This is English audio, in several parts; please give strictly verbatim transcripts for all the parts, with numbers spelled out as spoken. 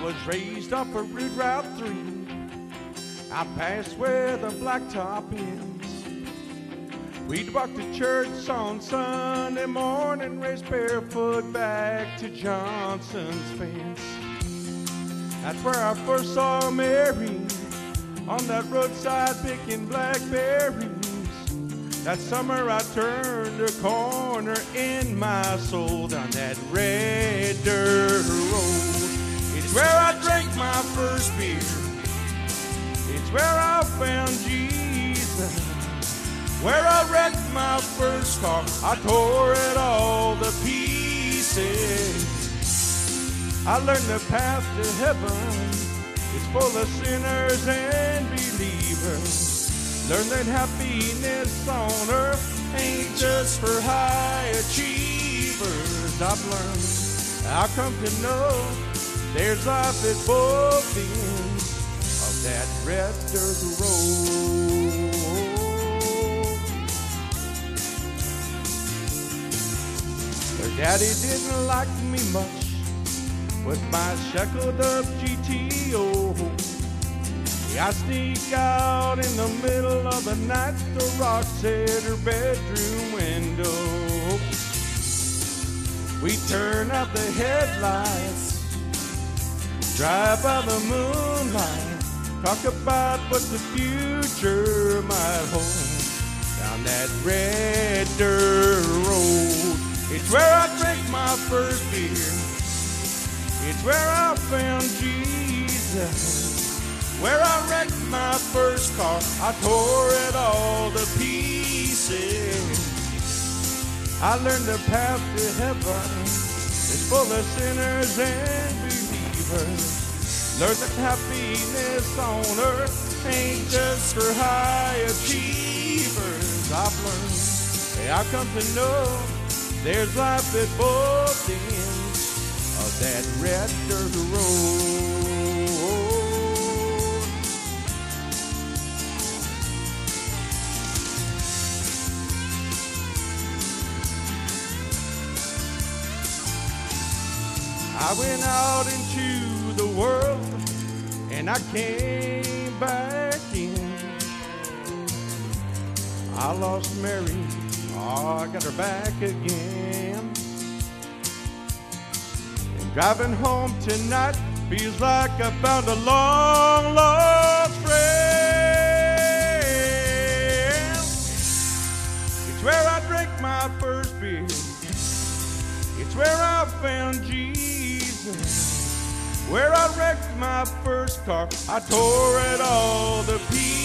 was raised off of Route Route three. I passed where the blacktop ends. We'd walk to church on Sunday morning, race barefoot back to Johnson's fence. That's where I first saw Mary, on that roadside picking blackberries. That summer I turned a corner in my soul down that red dirt road. It's where I drank my first beer. It's where I found Jesus. Where I wrecked my first car. I tore it all to pieces. I learned the path to heaven is full of sinners and believers. Learn that happiness on earth ain't just for high achievers. I've learned, I've come to know, there's life at both ends of that red dirt road. Her daddy didn't like me much with my shackled up G T O. I sneak out in the middle of the night, throw rocks at her bedroom window. We turn out the headlights, drive by the moonlight, talk about what the future might hold down that red dirt road. It's where I drank my first beer. It's where I found Jesus. Where I wrecked my first car, I tore it all to pieces. I learned the path to heaven is full of sinners and believers. Learned that happiness on earth ain't just for high achievers. I've learned, I've come to know, there's life at both ends of that red dirt road. I went out into the world and I came back in. I lost Mary, oh, I got her back again. And driving home tonight feels like I found a long lost friend. It's where I drank my first beer. It's where I found Jesus. Where I wrecked my first car, I tore it all to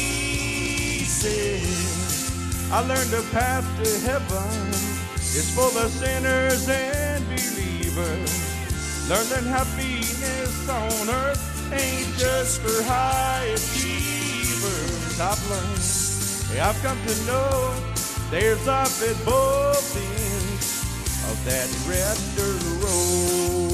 pieces. I learned the path to heaven is full of sinners and believers. Learned that happiness on earth ain't just for high achievers. I've learned, I've come to know, there's life at both ends of that red dirt road.